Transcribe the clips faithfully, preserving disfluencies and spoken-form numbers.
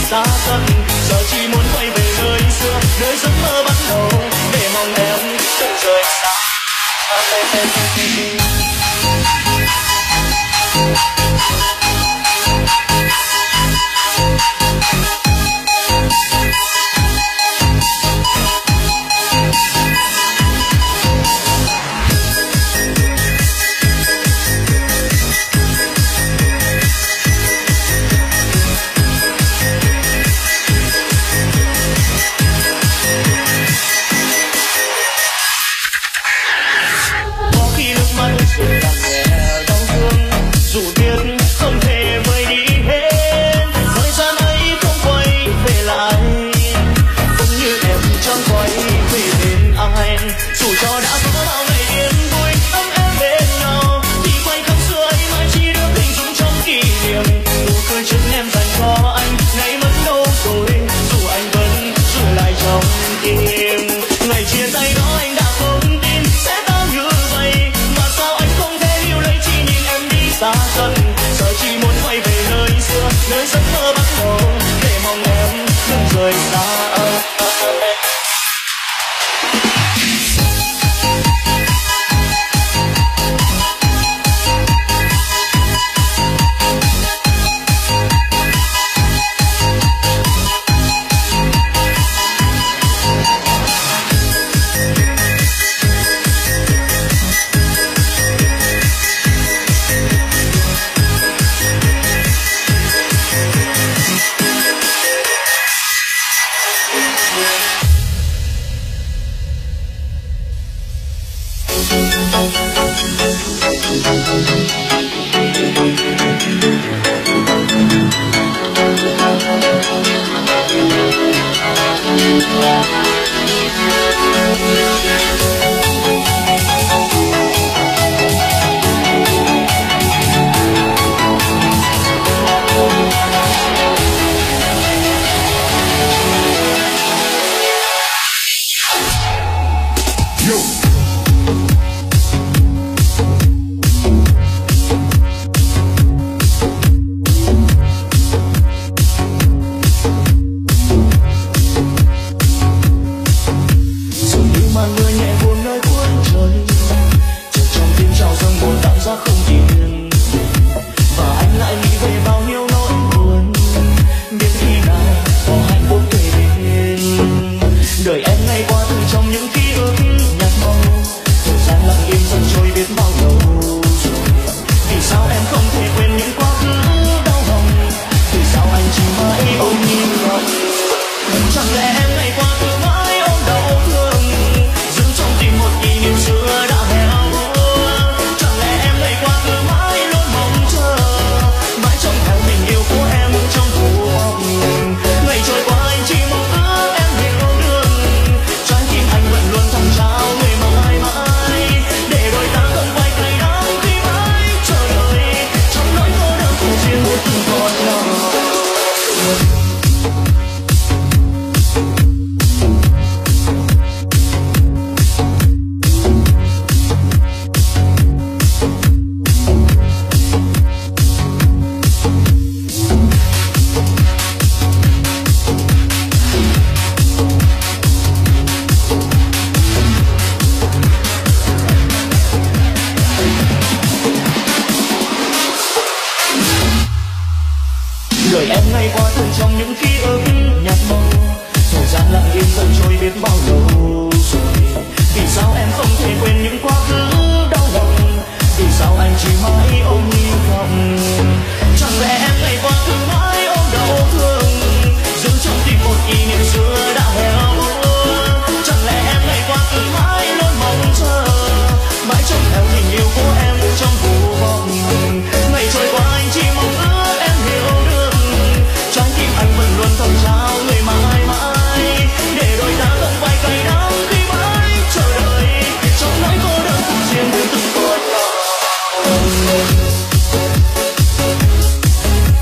xa dần, giờ chỉ muốn quay về nơi xưa, nơi giấc mơ bắt đầu, để mong em đừng rời xa. Nơi giấc mơ bắt đầu, để mong em đừng rời xa. Đời em ngày qua từng trong những ký ức nhạt màu, thời gian lặng im dần trôi biết bao lâu rồi. Vì sao em không thể quên những quá khứ đau lòng? Vì sao anh chỉ mãi ôm hy vọng? Chẳng lẽ em ngày qua cứ mãi ôm đau thương, giữ trong tim một kỷ niệm xưa đã héo? Chẳng lẽ em ngày qua cứ mãi luôn mong chờ, mãi trông theo tình yêu của em trong vô vọng? Ngày trôi qua anh chỉ mong ước em hiểu được, trái tim anh vẫn luôn thầm trao người mãi mãi, để đôi ta không phải cay đắng khi mãi chờ đợi trong nỗi cô đơn của riêng từng con.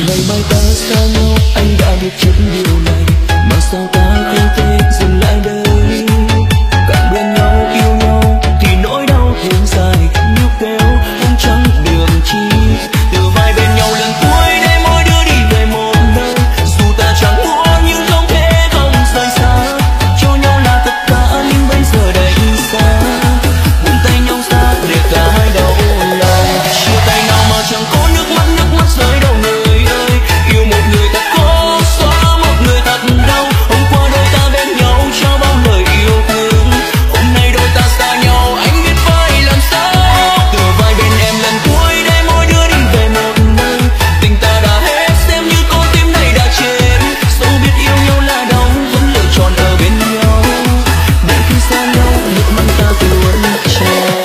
ngày mai ta xa nhau anh đã biết trước điều này, mà sao ta không thể dừng lại đây. Càng bên nhau yêu nhau thì nỗi đau thêm dài, níu kéo không chẳng đường chi. Từ vai bên nhau lần cuối để mỗi đứa đi về một nơi, dù ta chẳng muốn nhưng không thể không rời xa. Cho nhau là tất cả nhưng bây giờ đây xa, buông tay nhau xa để cả hai đau lòng. Chia tay nào mà chẳng có nước mắt, nước mắt rơi đâu người ơi. Yêu một người thật khó, xóa một người thật đau. Hôm qua đôi ta bên nhau trao bao lời yêu thương, hôm nay đôi ta xa nhau anh biết phải làm sao. Từ vai bên em lần cuối để mỗi đứa đi về một nơi, tình ta đã hết xem như con tim này đã chết. Dẫu biết yêu nhau là đau vẫn lựa chọn ở bên nhau, để khi xa nhau nước mắt ta tuôn trào.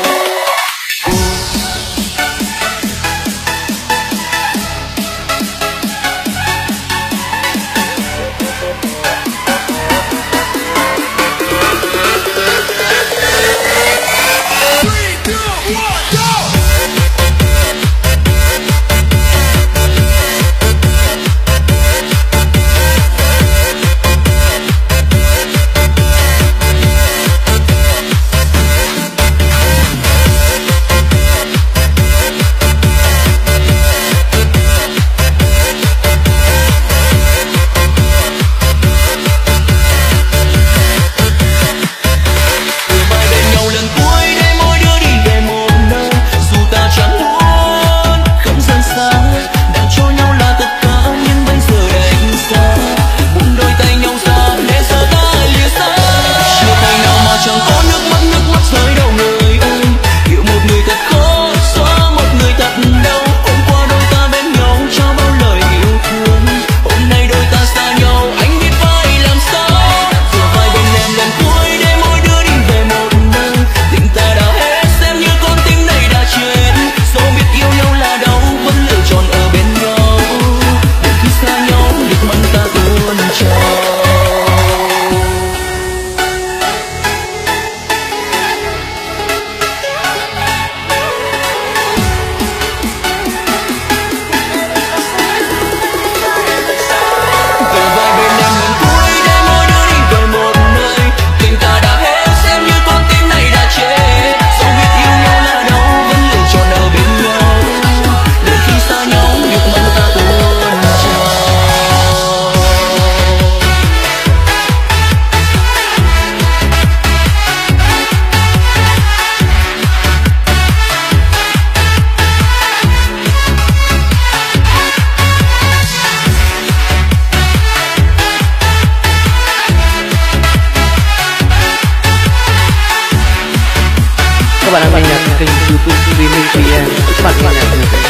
Các bạn đang nghe nhạc kênh YouTube Streaming vê en. Các bạn nghe nhạc nhạc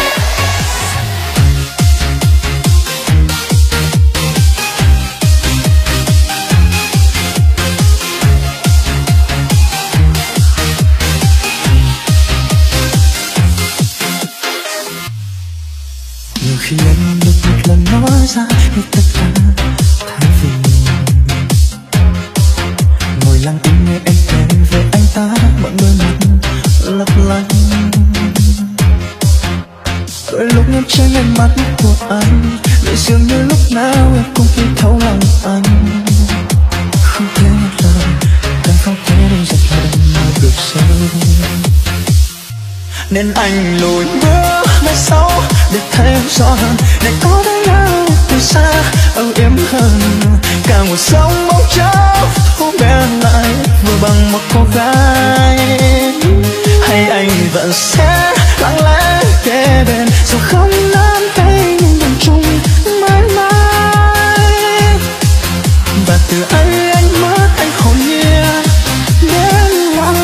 nhiều khi em được một lần nói ra hết tất cả thay vì ngồi lặng im nghe em kể về anh ta, mọi đôi mắt lấp lánh. Đôi lúc em tránh ánh mắt của anh, để dường như lúc nào em cũng thấy thấu lòng anh. Không thể một lời, càng không thể để giật lần nào được rơi. Nên anh lùi bước về sau để thấy em rõ hơn, để có thấy nhau từ xa âu yếm hơn. Cả một sóng bóng chốc thu bé lại vừa bằng một cô gái. Hay anh vẫn sẽ lặng lẽ kề bên, dù không nắm tay nhưng đồng chung mãi mãi. Và từ ấy anh mất anh hồn nhiên đến lòng.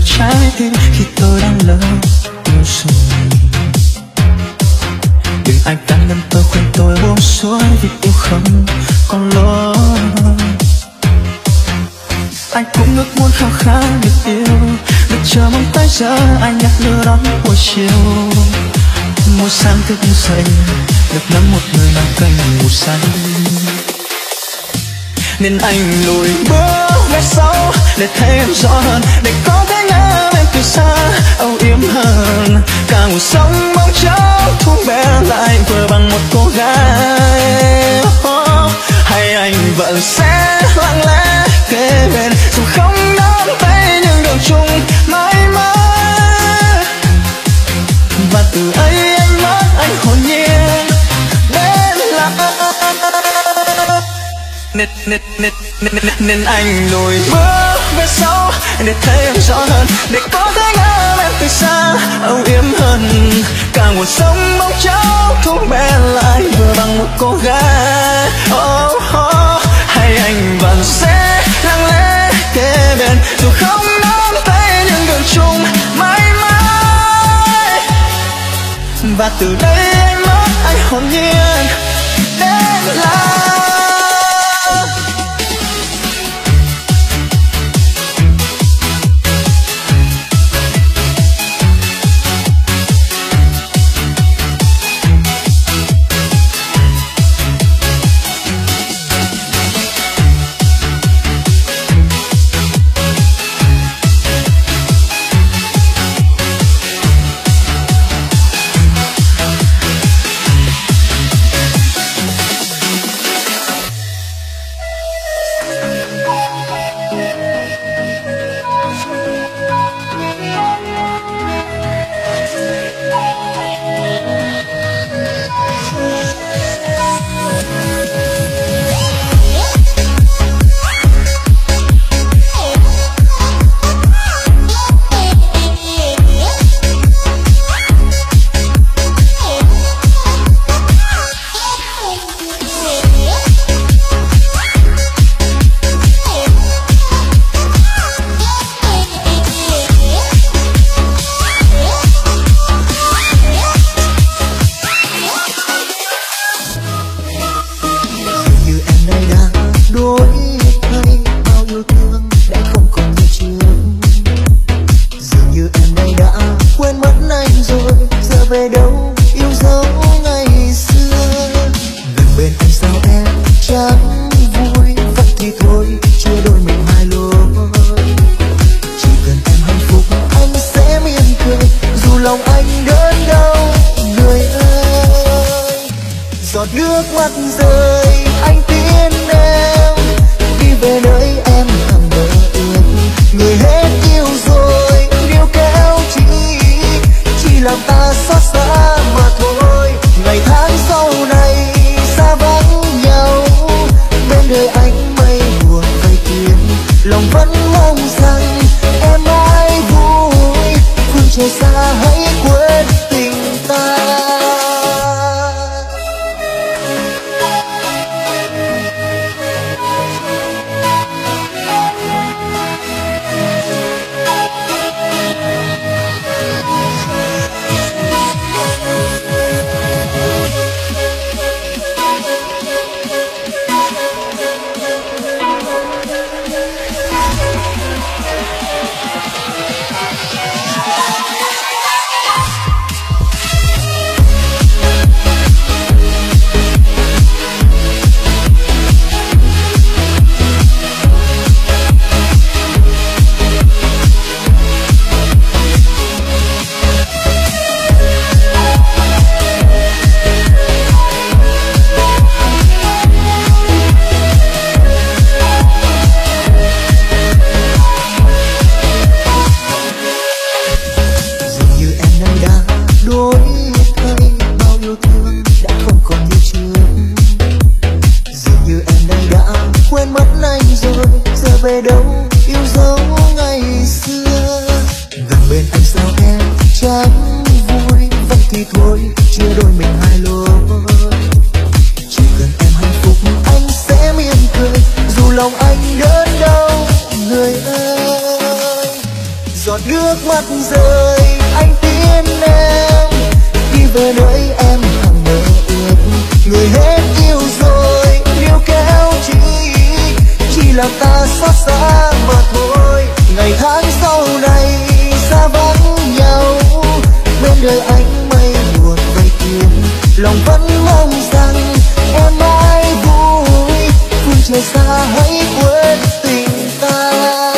trái tim khi tôi đang lỡ yêu rồi. Đừng ai can ngăn tôi, khuyên tôi buông xuôi vì yêu không còn lối. Anh cũng ước muốn khao khát được yêu, được chờ mong tới giờ anh nhắc đưa đón buổi chiều. Mỗi sáng thức dậy được nắm một người mang cành màu xanh, nên anh lùi bước về sau để thấy em rõ hơn, để có thể ngỡ em từ xa âu yếm hơn. Cả cuộc sống mong cháu thu bé lại vừa bằng một cô gái. Oh, hay anh vẫn sẽ lặng lẽ kề bên dù không nắm tay nhưng đường chung mãi mãi. Và từ ấy anh mất anh hồn nhiên đến là nên, nên, nên, nên, nên anh lùi bước về sau để thấy em rõ hơn, để có thể ngỡ em từ xa âu yếm hơn. Cả cuộc sống mong cháu thu bé lại vừa bằng một cô gái. Oh, oh, hay anh vẫn sẽ lặng lẽ kề bên dù không nắm tay nhưng đường chung mãi mãi. Và từ đây anh mất anh hồn nhiên đến là giọt nước nước mắt rơi anh tin em đi về nơi em hằng mơ ước. Người hết yêu rồi níu kéo chỉ chỉ làm ta xót xa mà thôi. Ngày tháng sau này xa vắng nhau bên đời anh mây buồn vây kín, lòng vẫn mong rằng em mãi vui phương trời xa hãy quên tình ta.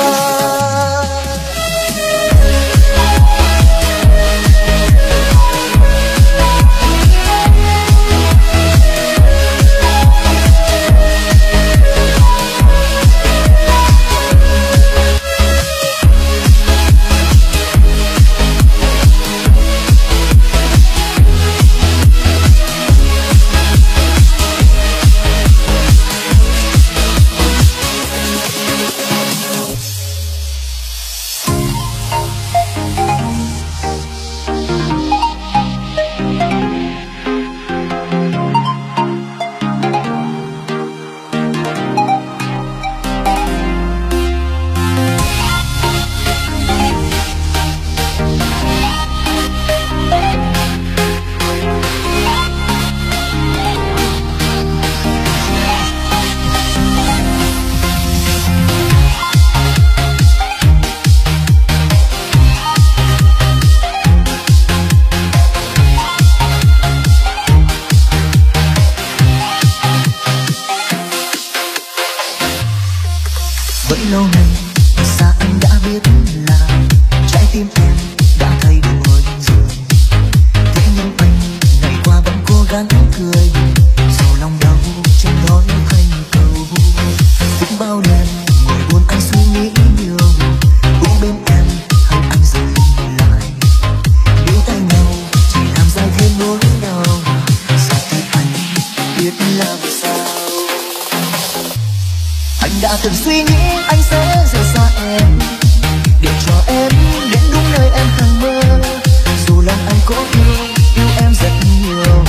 Từng suy nghĩ anh sẽ rời xa em để cho em đến đúng nơi em hằng mơ. Dù lòng anh có yêu yêu em rất nhiều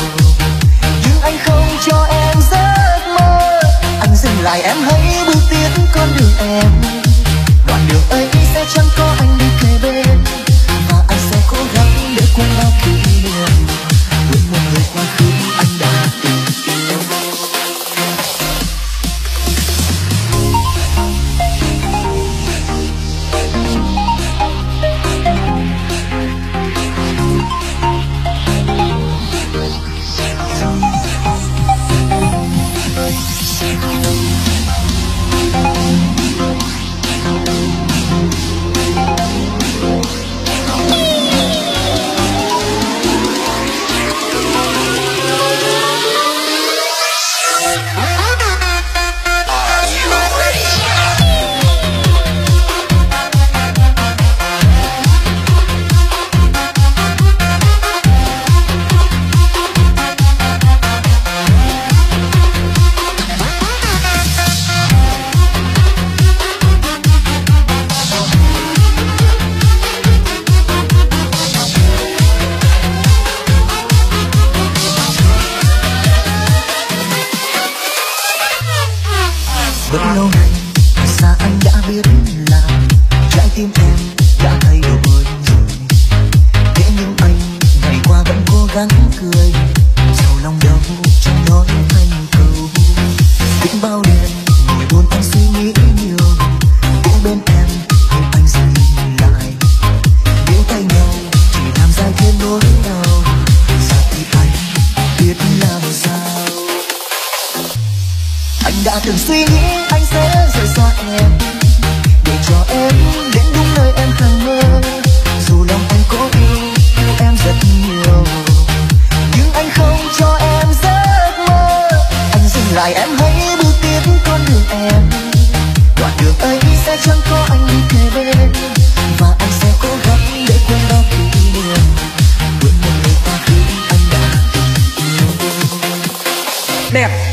nhưng anh không cho em giấc mơ. Anh dừng lại em hãy bước tiếp con đường em, đoạn đường ấy sẽ chẳng có anh đi kề bên và anh sẽ cố gắng để quên bao kỷ niệm, quên một người quá khứ anh đã từng yêu. Đã từng suy nghĩ anh sẽ rời xa em để cho em đến đúng nơi em hằng mơ. Dù lòng anh có yêu yêu em rất nhiều nhưng anh không cho em giấc mơ. Anh dừng lại em hãy bước tiếp con đường em, đoạn đường ấy sẽ chẳng có anh đi kề bên và anh sẽ cố gắng để quên bao kỷ niệm, quên một người quá khứ anh đã từng yêu. Đẹp.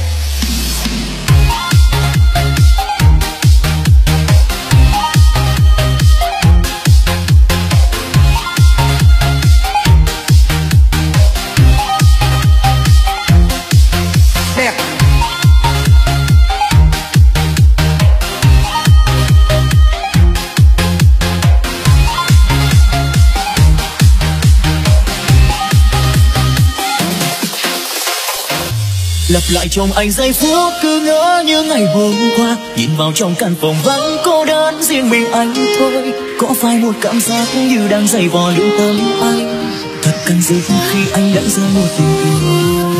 lặp lại trong anh giây phút cứ ngỡ như ngày hôm qua, nhìn vào trong căn phòng vắng cô đơn riêng mình anh thôi. Có phải một cảm giác như đang giày vò lương tâm anh, thật cần gì khi anh đã rơi một tình yêu.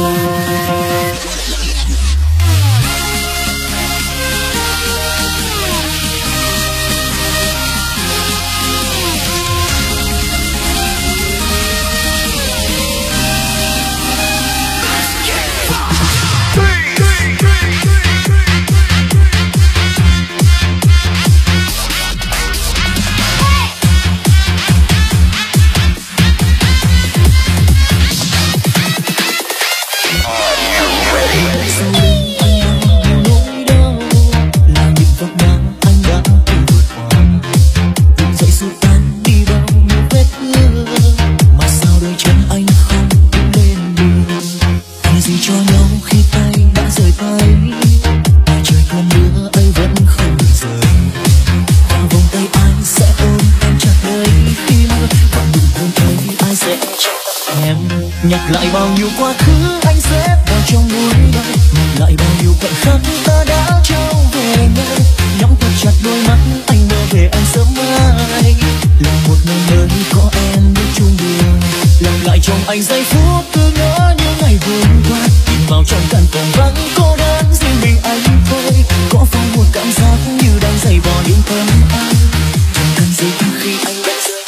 Nhắc lại bao nhiêu quá khứ anh xếp vào trong núi đây, nhắc lại bao nhiêu khoảnh khắc ta đã trao về nhau. Nắm thật chặt đôi mắt anh mơ về anh sớm mai, là một ngày nơi có em bước chung đường. Lặp lại trong anh giây phút cứ ngỡ như ngày hôm qua, nhìn vào trong căn phòng vắng cô đơn riêng mình anh thôi. Có phải một cảm giác như đang giày vò những tâm anh, chẳng cần gì khi anh đã rơi.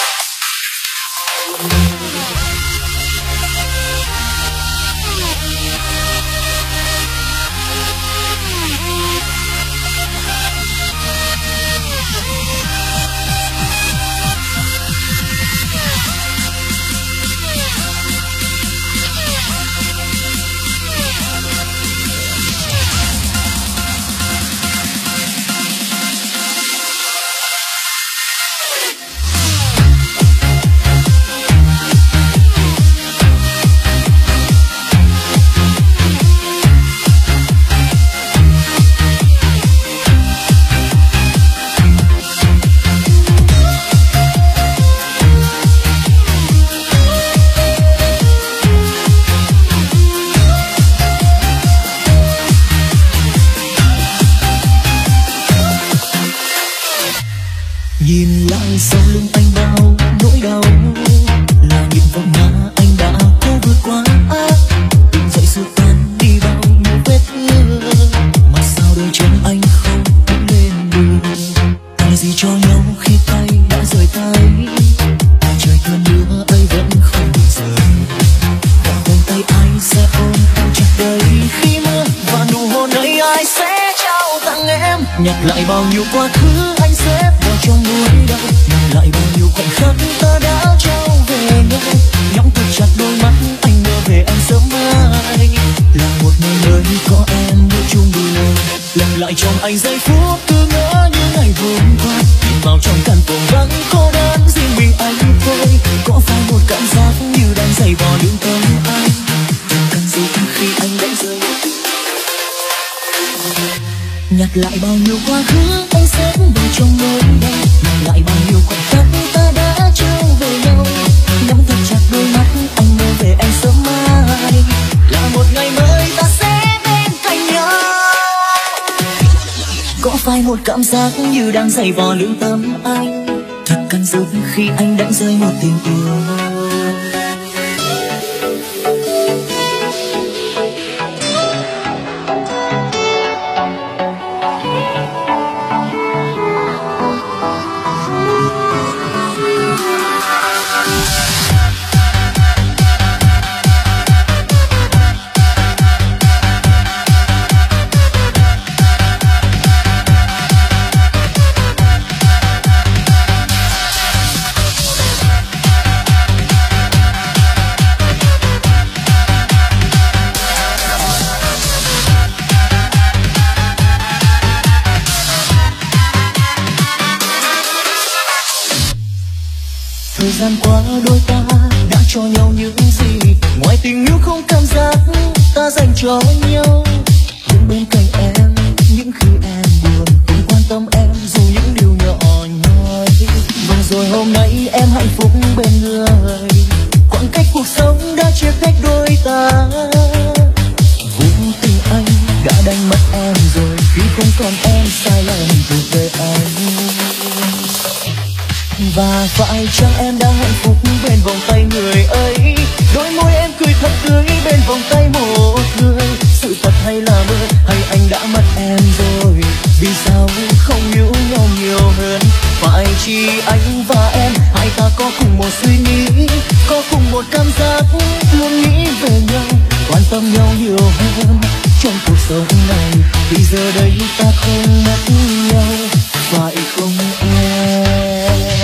Nhìn lại sau lưng anh bao nỗi đau, là những vòng ngã anh đã cố vượt qua. Đứng dậy xua tan đi bao nhiêu vết thương, mà sao đôi chân anh không lên đường. Tại gì cho nhau khi tay đã rời tay, trời cơn mưa ấy vẫn không rời. Và vòng tay anh sẽ ôm em chặt đây khi mưa, và nụ hôn ấy ai sẽ trao tặng em. Nhắc lại bao nhiêu quá khứ anh xếp vào trong núi đây, nhắc lại bao nhiêu khoảnh khắc ta đã trao về nhau. Nhắm thật chặt đôi mắt anh mơ về anh sớm mai, là một ngày nơi có em bước chung đường. Lặp lại trong anh giây phút cứ ngỡ như ngày hôm qua, nhìn vào trong căn phòng vắng cô đơn riêng mình anh thôi. Có phải một cảm giác như đang giày vò lương tâm anh, chẳng cần gì khi anh đã rơi. Nhắc lại bao nhiêu quá khứ anh xếp vào trong nỗi đau, nhắc lại bao nhiêu khoảnh khắc ta đã trao về nhau. Nắm thật chặt đôi mắt anh mơ về anh sớm mai, là một ngày mới ta sẽ bên cạnh nhau. Có phải một cảm giác như đang giày vò lương tâm anh, thật cần giúp khi anh đã rơi một tình yêu. Thời gian qua đôi ta đã cho nhau những gì, ngoài tình yêu không cảm giác ta dành cho nhau. Nhưng bên cạnh em những khi em buồn, không quan tâm em dù những điều nhỏ nhoi. Và rồi hôm nay em hạnh phúc bên người, khoảng cách cuộc sống đã chia cách đôi ta. Vốn tình về anh. Và phải chăng em đang hạnh phúc bên vòng tay người ấy, đôi môi em cười thật tươi bên vòng tay một người. Sự thật hay là mơ, hay anh đã mất em rồi? Vì sao không yêu nhau nhiều hơn? Phải chỉ anh và em, hai ta có cùng một suy nghĩ, có cùng một cảm giác, luôn nghĩ về nhau, quan tâm nhau nhiều hơn trong cuộc sống này. Vì giờ đây ta không mất nhau, phải không em?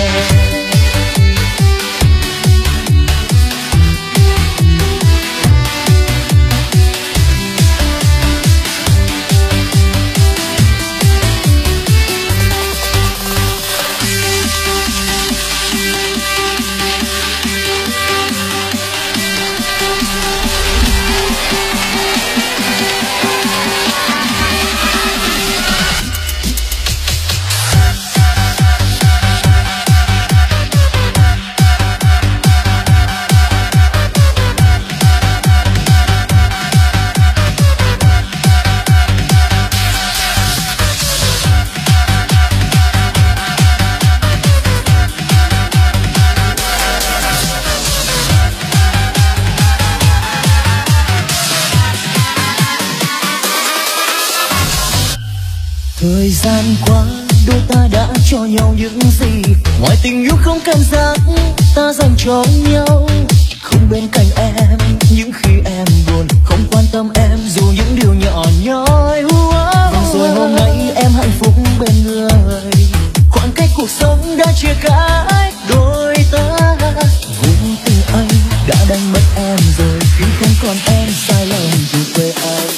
Thời gian qua đôi ta đã cho nhau những gì, ngoài tình yêu không cảm giác ta dành cho nhau. Không bên cạnh em những khi em buồn, không quan tâm em dù những điều nhỏ nhoi. Và rồi hôm nay em hạnh phúc bên người, khoảng cách cuộc sống đã chia cãi đôi ta. Vốn tình anh đã đánh mất em rồi, khi không còn em sai lầm thuộc về anh.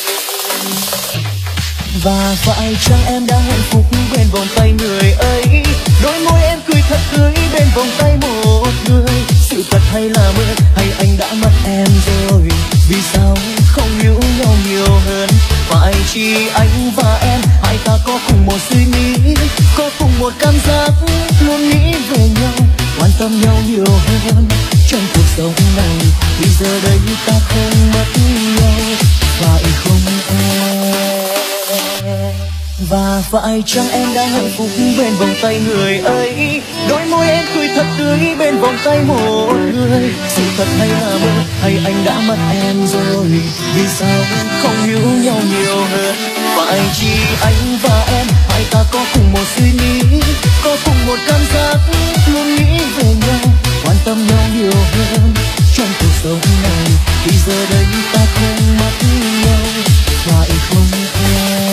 Và phải chăng em đang hạnh phúc bên vòng tay người ấy, đôi môi em cười thật tươi bên vòng tay một người. Sự thật hay là mơ, hay anh đã mất em rồi? Vì sao không yêu nhau nhiều hơn? Phải chỉ anh và em, hai ta có cùng một suy nghĩ, có cùng một cảm giác, luôn nghĩ về nhau, quan tâm nhau nhiều hơn trong cuộc sống này. Vì giờ đây ta không mất nhau, phải không em? Và phải chăng em đang hạnh phúc bên vòng tay người ấy, đôi môi em cười thật tươi bên vòng tay một người. Sự thật hay là mơ, hay anh đã mất em rồi? Vì sao không yêu nhau nhiều hơn? Phải chỉ anh và em, hai ta có cùng một suy nghĩ, có cùng một cảm giác, luôn nghĩ về nhau, quan tâm nhau nhiều hơn trong cuộc sống này. Vì giờ đây ta không mất nhau, phải không em?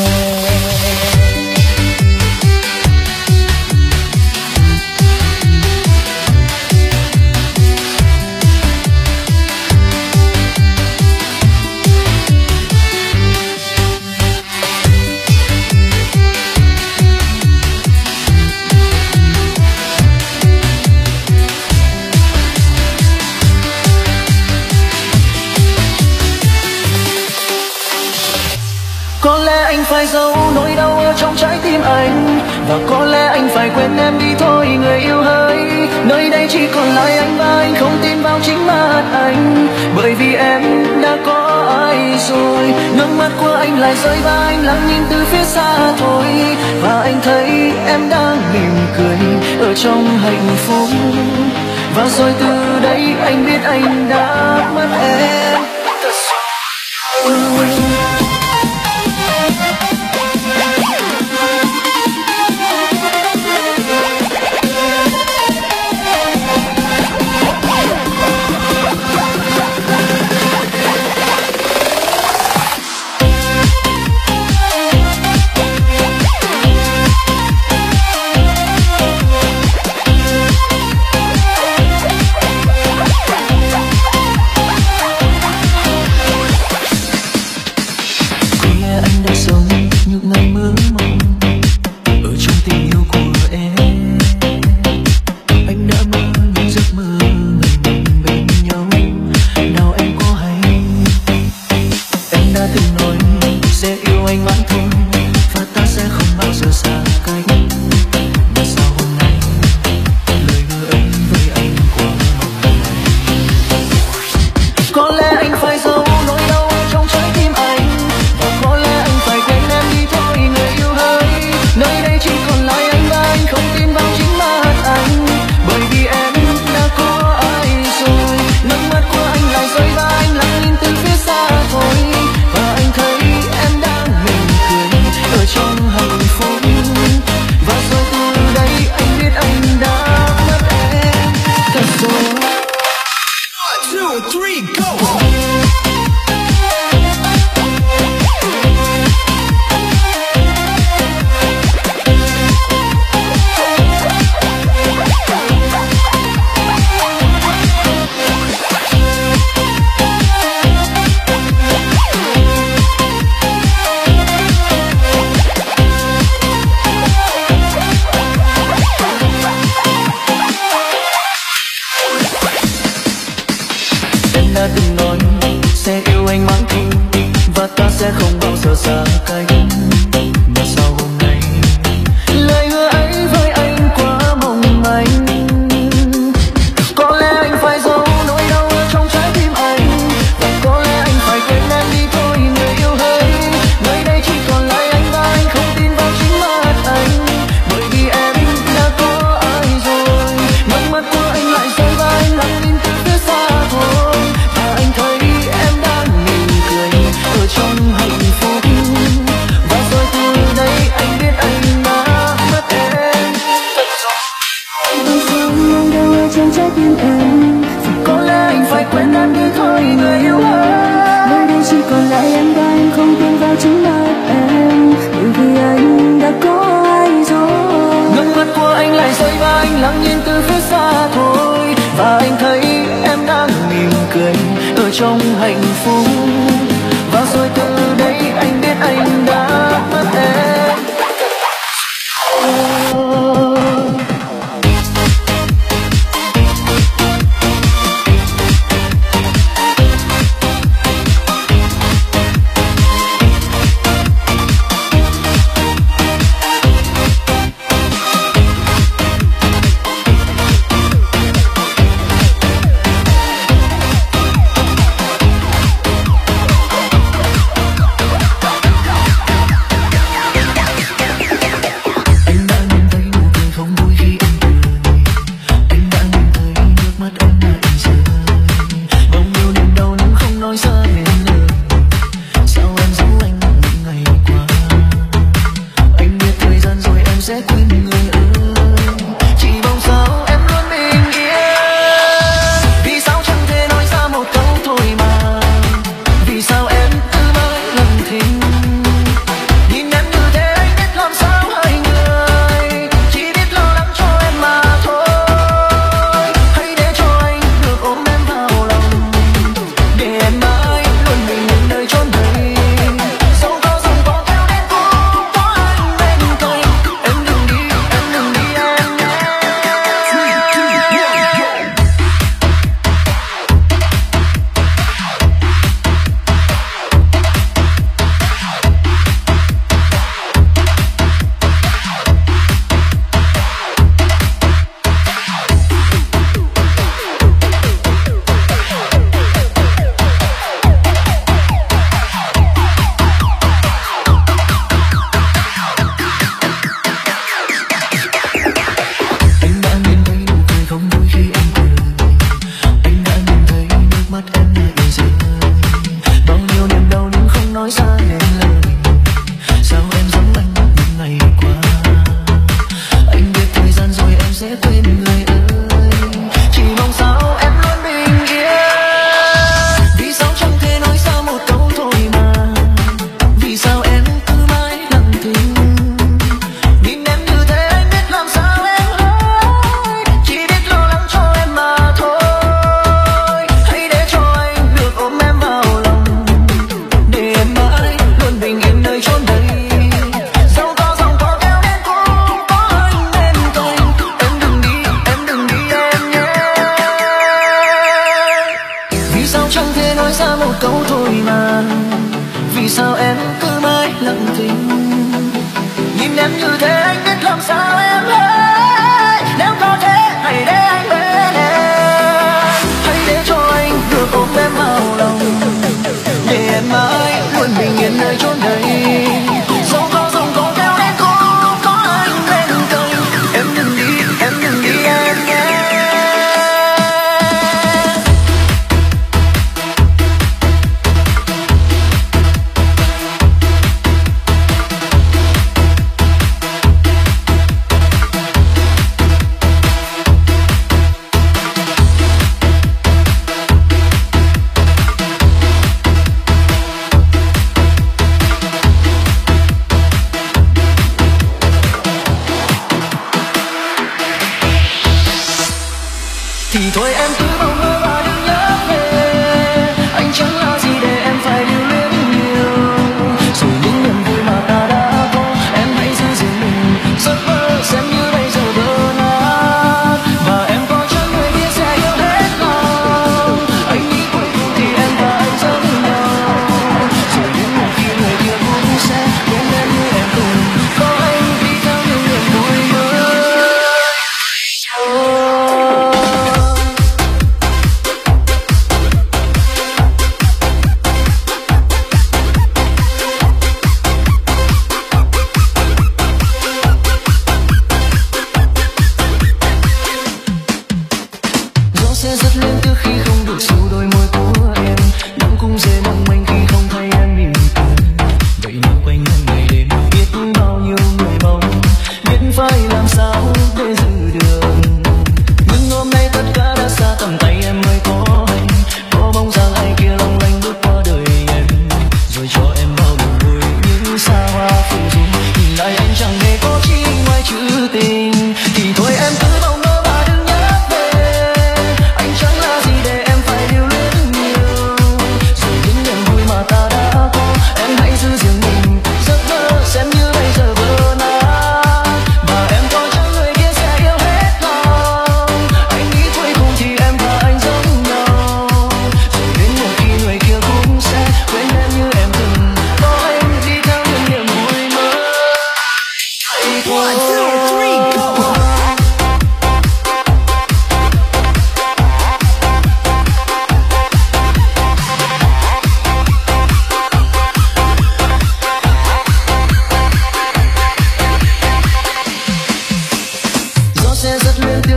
Có lẽ anh phải giấu nỗi đau ở trong trái tim anh, và có lẽ anh phải quên em đi thôi người yêu hỡi. Nơi đây chỉ còn lại anh và anh không tin vào chính mắt anh, bởi vì em đã có ai rồi. Nước mắt của anh lại rơi và anh lặng nhìn từ phía xa thôi, và anh thấy em đang mỉm cười ở trong hạnh phúc. Và rồi từ đây anh biết anh đã mất em. mắt của anh lại rơi và anh lặng nhìn từ phía xa thôi, và anh thấy em đang mỉm cười ở trong hạnh phúc, và rồi từ đây anh biết anh đã mất em.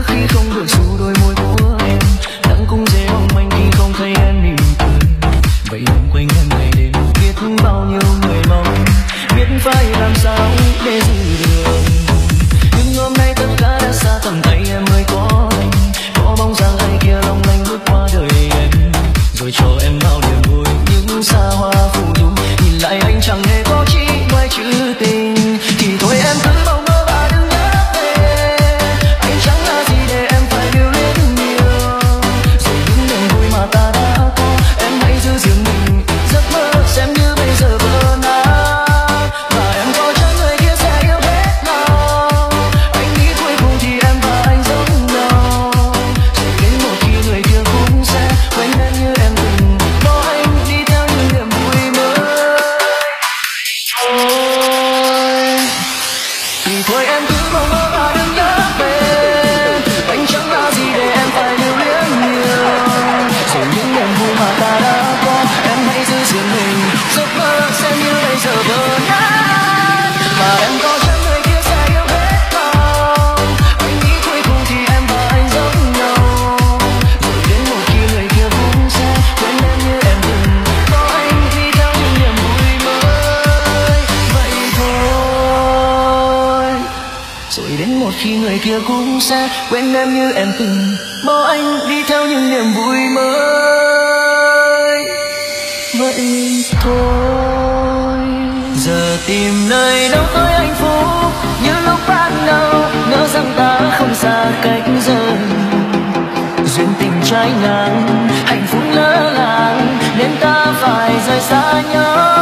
nhớ khi không được xu đôi môi của em, nắng cũng dễ mong manh khi không thấy em mỉm cười. Vậy đừng quanh em ngày đêm biết bao nhiêu người mong, biết phải làm sao để giữ được. Nhưng hôm nay tất cả đã xa tầm tay em mới có anh, có bóng dáng ai kia long lanh bước qua đời em, rồi cho em bao niềm vui những xa hoa phù du. Nhìn lại anh chẳng hề có chỉ vài chữ tình, thì thôi em cứ mong mơ và đừng nhớ về. Anh chẳng là gì để em phải lưu luyến nhiều, rồi những niềm vui mà ta đã có em hãy giữ riêng mình. Giấc mơ xem như bây giờ vỡ nát, và em có chắc người kia sẽ yêu hết lòng. Anh nghĩ cuối cùng thì em và anh giống nhau, rồi đến một khi người kia cũng sẽ quên em như em từng bỏ anh đi theo những niềm vui mới. Thôi thì thôi em cứ mong mơ và đừng nhớ về. Anh chẳng là gì để em phải lưu luyến nhiều, rồi những niềm vui mà ta đã có em hãy giữ riêng mình. Giấc mơ xem như bây giờ vỡ nát, và em có chắc người kia sẽ yêu hết lòng. Anh nghĩ cuối cùng thì em và anh giống nhau, rồi đến một khi người kia cũng sẽ quên em như em từng có anh đi theo những niềm vui mới. Vậy thôi, rồi đến một khi người kia cũng sẽ quên em như em từng bỏ anh đi theo những niềm vui mới. Vậy thôi, giờ tìm nơi đâu tới hạnh phúc như lúc ban đầu, ngỡ rằng ta không xa cách giờ. Duyên tình trái ngang, hạnh phúc lỡ làng, nên ta phải rời xa nhau.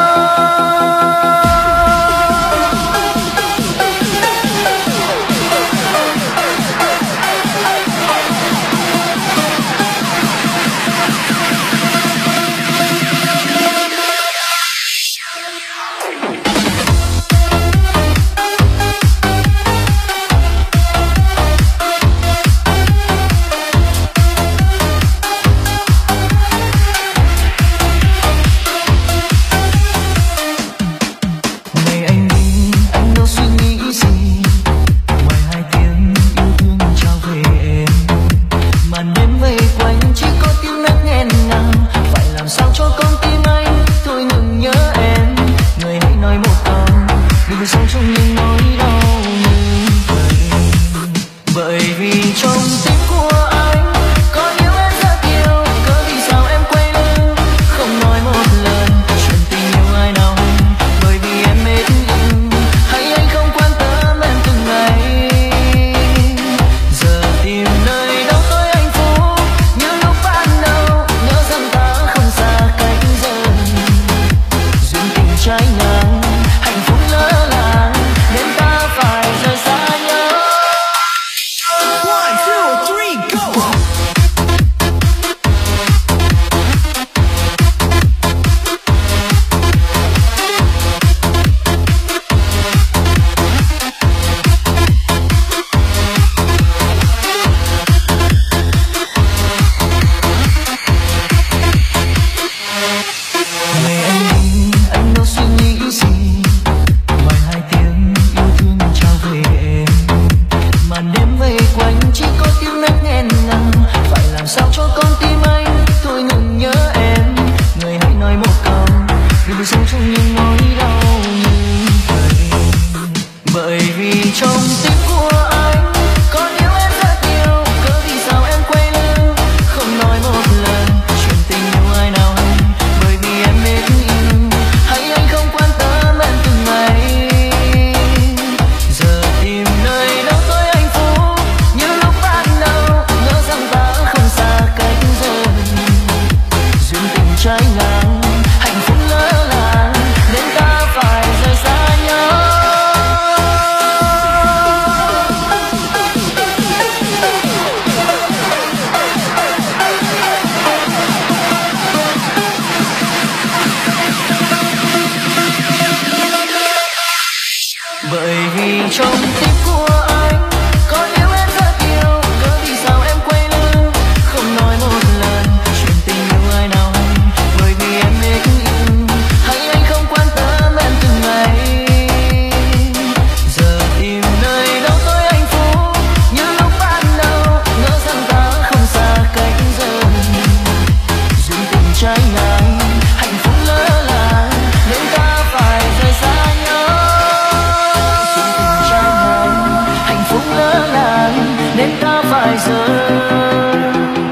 nên ta phải rời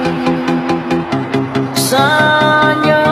xa nhau.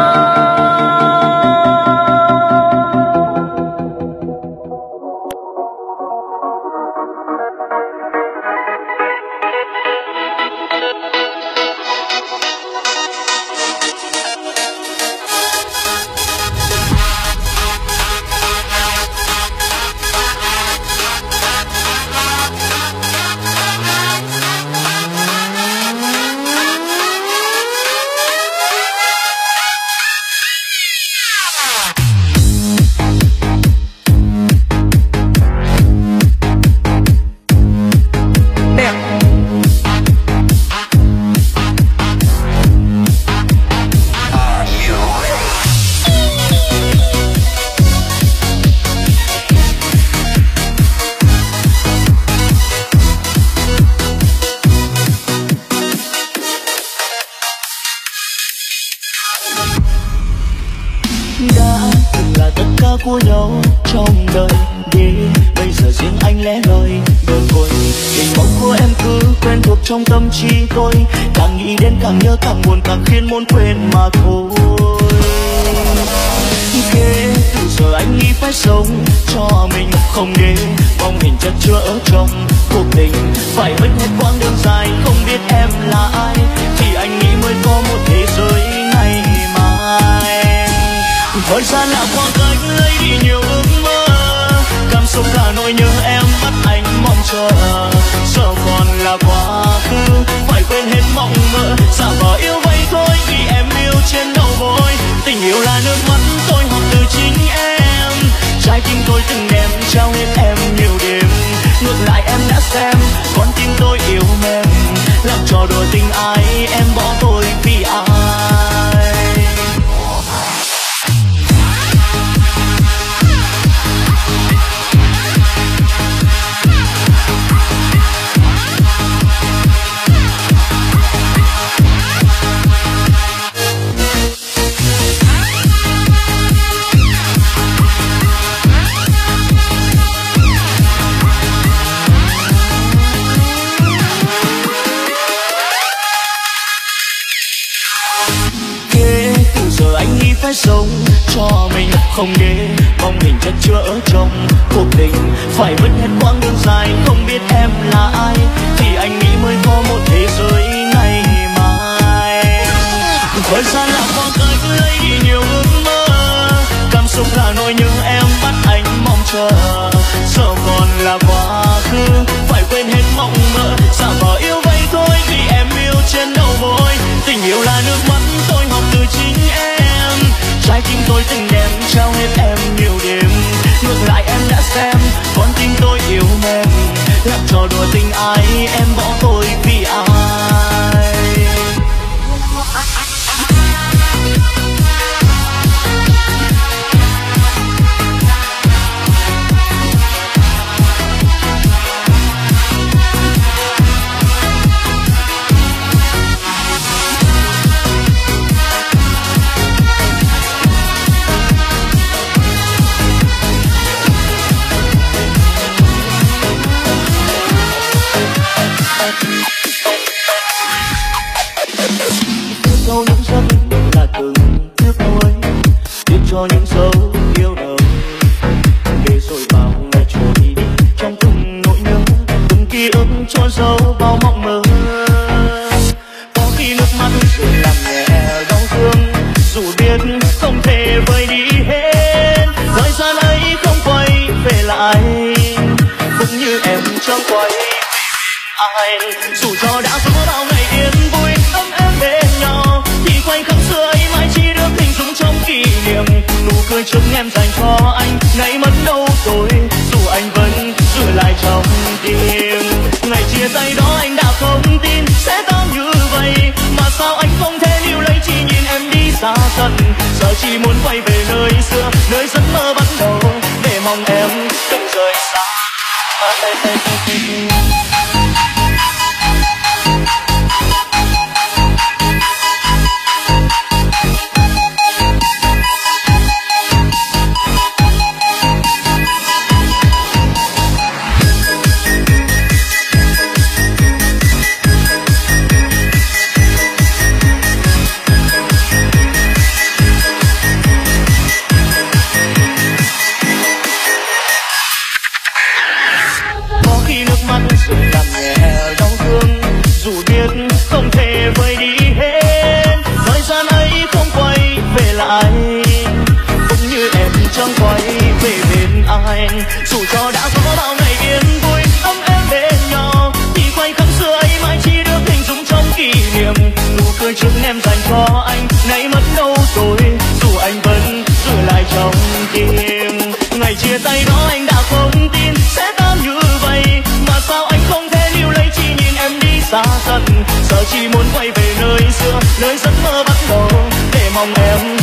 của nhau trong đời đi, bây giờ riêng anh lẻ loi đơn côi. Hình bóng của em cứ quen thuộc trong tâm trí tôi, càng nghĩ đến càng nhớ càng buồn, càng khiến muốn quên mà thôi. Kể từ giờ anh nghĩ phải sống cho mình, không để bóng hình chất chứa ở trong cuộc tình. Phải vứt hết quãng đường dài không biết em là ai, thì anh nghĩ mới có một thế giới ngày mai. Thời gian là khoảng cách lấy đi nhiều ước mơ, cảm xúc cả nỗi nhớ em bắt anh mong chờ. Giờ còn là quá khứ, phải quên hết mộng mơ, giả vờ yêu vậy thôi vì em yêu trên đầu môi. Tình yêu là nước mắt tôi học từ chính em, trái tim tôi từng đem trao hết em nhiều đêm. Ngược lại em đã xem con tim tôi yêu mềm, làm trò đùa tình ai em bỏ tôi vì ai. Phải sống cho mình, không để bóng hình chất chứa ở trong cuộc tình. Phải vứt hết quãng đường dài không biết em là ai, thì anh nghĩ mới có một thế giới ngày mai. Thời gian là khoảng cách lấy đi nhiều ước mơ, cảm xúc là nỗi nhớ em bắt anh mong chờ. Giờ còn là quá khứ, phải quên hết mộng mơ, giả vờ yêu vậy thôi vì em yêu trên đầu môi. Tình yêu là nước mắt tôi học từ chính em, trái tim tôi từng đem trao hết em nhiều đêm. Ngược lại em đã xem con tim tôi yêu mềm, làm trò đùa tình ai em bỏ tôi vì ai. Sau những giấc là từng tiếc nuối, tiếc cho những dấu yêu đời, để rồi bao ngày trôi đi trong từng nỗi nhớ, từng ký ức cho dấu bao mộng mơ. Có khi nước mắt rồi làm nhẹ đau thương, dù biết không thể vơi đi hết. Thời gian ấy không quay về lại, cũng như em chẳng quay về ai. Dù cho đã có bao ngày yên vui ấm êm bên nhau, thì khoảnh khắc xưa ấy mãi chỉ được hình dung trong kỷ niệm. Nụ cười trước em dành cho anh nay mất đâu rồi, dù anh vẫn giữ lại trong tim. Ngày chia tay đó anh đã không tin sẽ tan như vậy, mà sao anh không thể níu lấy chỉ nhìn em đi xa dần. Giờ chỉ muốn quay về nơi xưa, nơi giấc mơ bắt đầu, để mong em đừng rời xa. cảm nhẹ đau thương, dù biết không thể vơi đi hết thời gian ấy không quay về lại, cũng như em chẳng quay về bên anh. Dù cho đã có bao ngày yên vui ấm êm bên nhau, thì khoảnh khắc xưa ấy mãi chỉ được hình dung trong kỷ niệm. Nụ cười trước em dành cho anh nay mất đâu rồi, dù anh vẫn giữ lại trong tim. Ngày chia tay đó anh đã không tin sẽ tan như vậy, mà sao anh không thể níu lấy, chỉ nhìn em đi xa dần. Giờ chỉ muốn quay về nơi xưa, nơi giấc mơ bắt đầu, để mong em